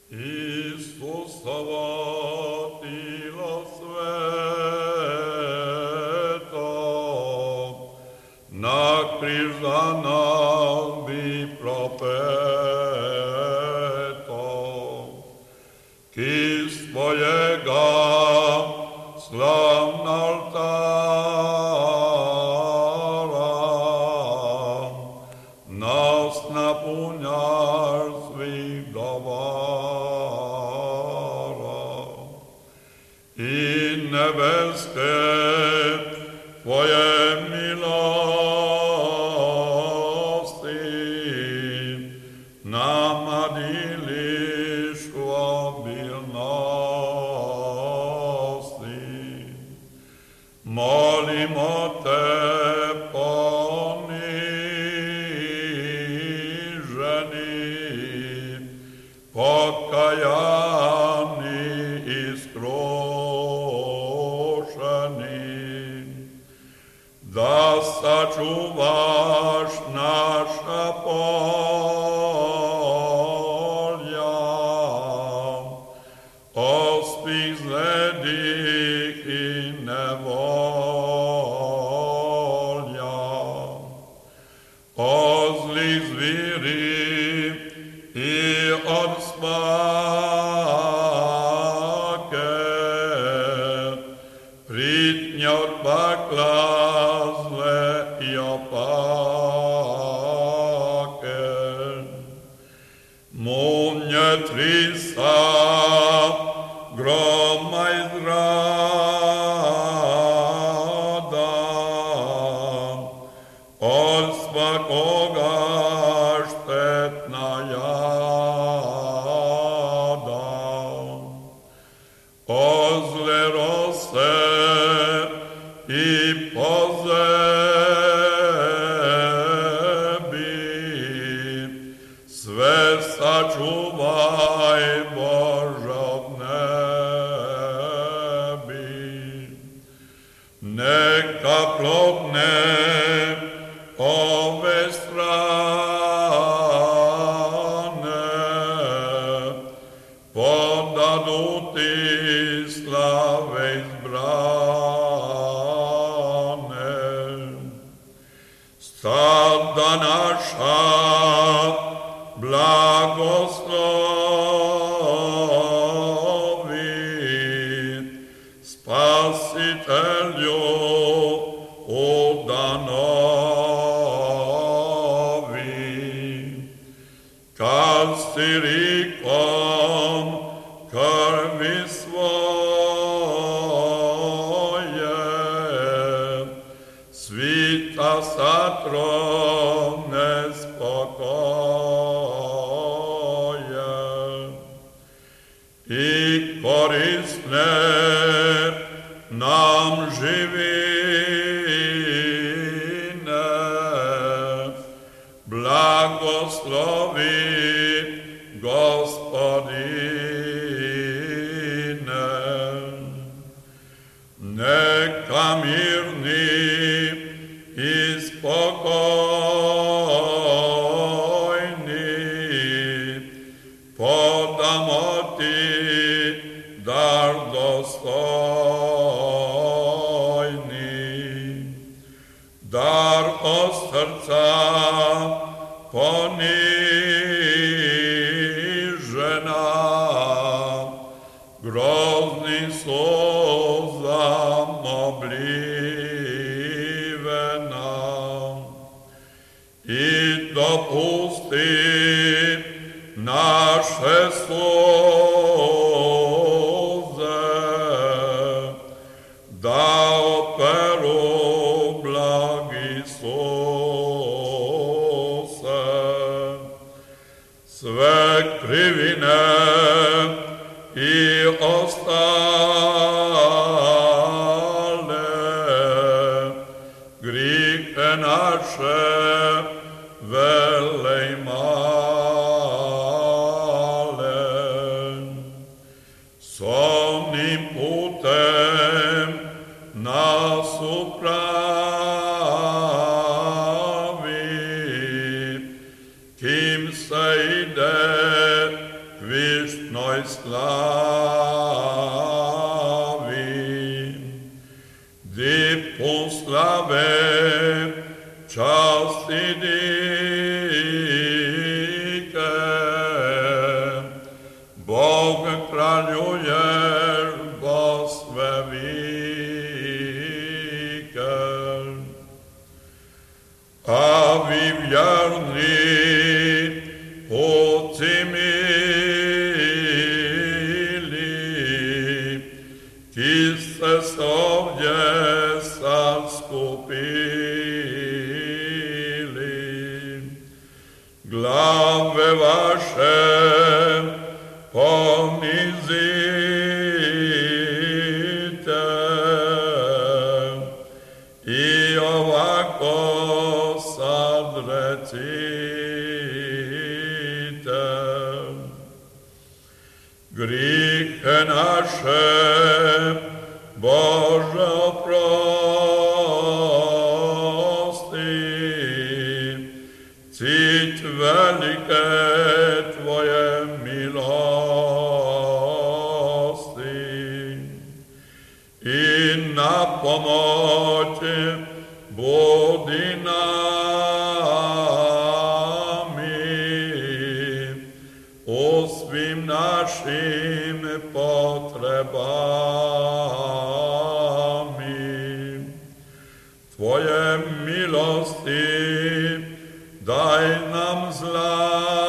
Isusova tila sveta, na križ za nas bi propeto, ki svojega slavna oltara nas napunjaš svih dobara i nebeske tvoje milosti nama diliš u obilnosti. Molimo te poniženi, pokajani i skrušeni, da sačuvaš naša polja od svih zledih i nevolja, od zlih zviri i od svake pritnje od pakla zle i opake. Munje trisa, groma i zrada, od svakoga štetna jada, od zle rose i pozebi, sve sačuvaj Bože od nebi. Neka plodne ove strane podadu ti slave izbrane. Sada naša blagoslovi, Spasitelju udanovi, kad si rikom krvi svoje, svita satrone spokoje i korisne nam živine, blagoslovi Gospodine. Neka mirni i spokojni podamo ti dar dostojni, dar od srca ponižena, groznim suzam oblivena, i dopusti naše suze da operu blagi Isuse. Sve krivine i ostale grihe naše vele i male, s onim putem nas upravi, kim se ide viš višnoj slavi. Di pun slave, časti dike, Bog kraljuješ do sve vike. A vi vjerni, oci mili, ki ste se ovdje sad skupili, glave vaše ponizite i ovako sad recite. Grihe naše Bože oprosti, cit velike Tvoje milosti i na pomoć budi nami u svim našim potrebami. Tvoje milosti daj nam zla